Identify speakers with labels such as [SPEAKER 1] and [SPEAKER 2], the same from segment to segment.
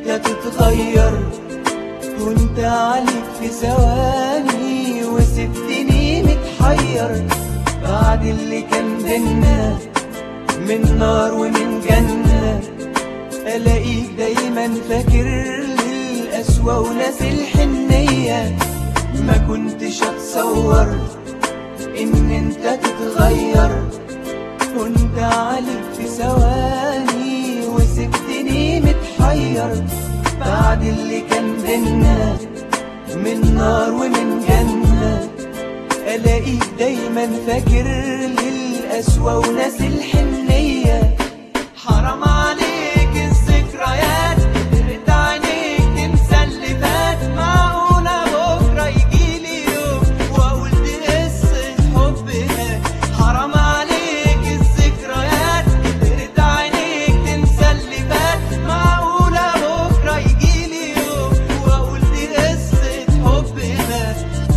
[SPEAKER 1] انت تتغير وانت عليك في ثواني، وسبتني متحير بعد اللي كان بينا من نار ومن جنة. الاقيك دايما فاكر للقسوة وناس الحنية، ما كنتش اتصور ان انت تتغير وانت عليك في ثواني، وسبتني متحير بعد اللي كان بينا من نار ومن جنة. الاقيك دايما فاكر للقسوة وناس الحنية. حرام عليك الذكريات، قدرت عينيك تنسى اللي فات. معقولة بكرة يجيلي يوم واقول دي قصة حبنا؟ حرام عليك الذكريات، قدرت عينيك تنسى اللي فات. معقولة بكرة يجيلي يوم واقول دي قصة حبنا؟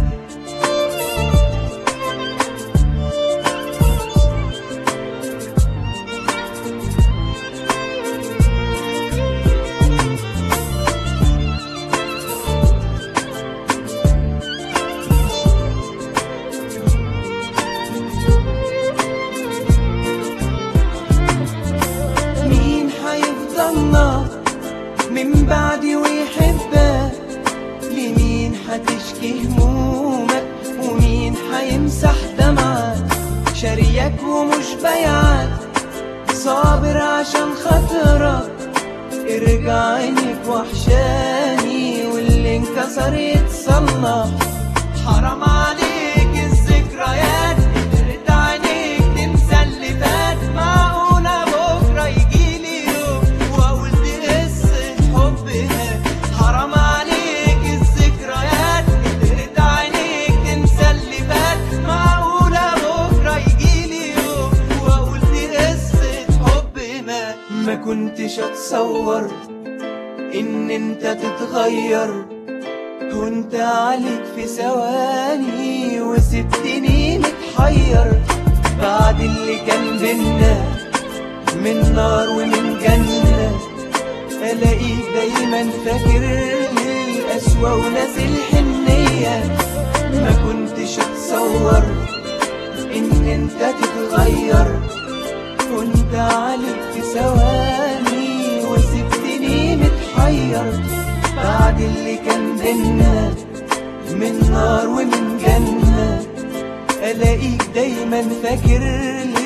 [SPEAKER 1] مين حيفضلنا من بعدي ويحبك؟ لمين حتشكي همومك ومين حيمسح دمعك؟ شاريك ومش بايعك، صابر عشان خاطرك. ارجع عينيك وحشاني واللي انكسر يتصلح. حرام عليك الذكريات، قدرت عينيك تنسى اللي فات. معقولة بكرة يجيلي يوم واقول دي قصة حبنا؟ حرام عليك الذكريات، قدرت عينيك تنسى اللي فات. معقولة بكرة يجيلي يوم واقول دي قصة حبنا؟ ما كنتش اتصور ان انت تتغير وانت عليك في ثواني، وسبتني متحير بعد اللي كان بينا من نار ومن جنة. الاقيك دايما فاكر للقسوة وناس الحنية، ما كنتش اتصور ان انت تتغير وانت عليك في ثواني، وسبتني متحير بعد اللي كان بينا من نار ومن جنة. الاقيك دايما فاكر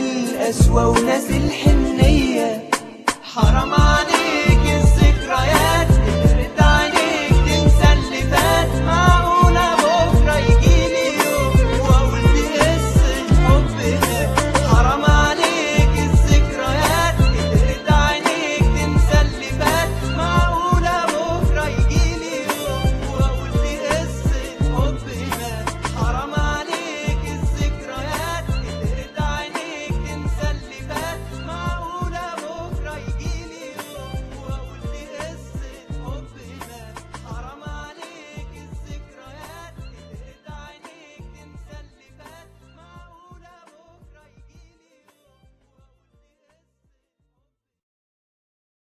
[SPEAKER 1] للقسوة وناس الحنية. حرام عليك الذكريات،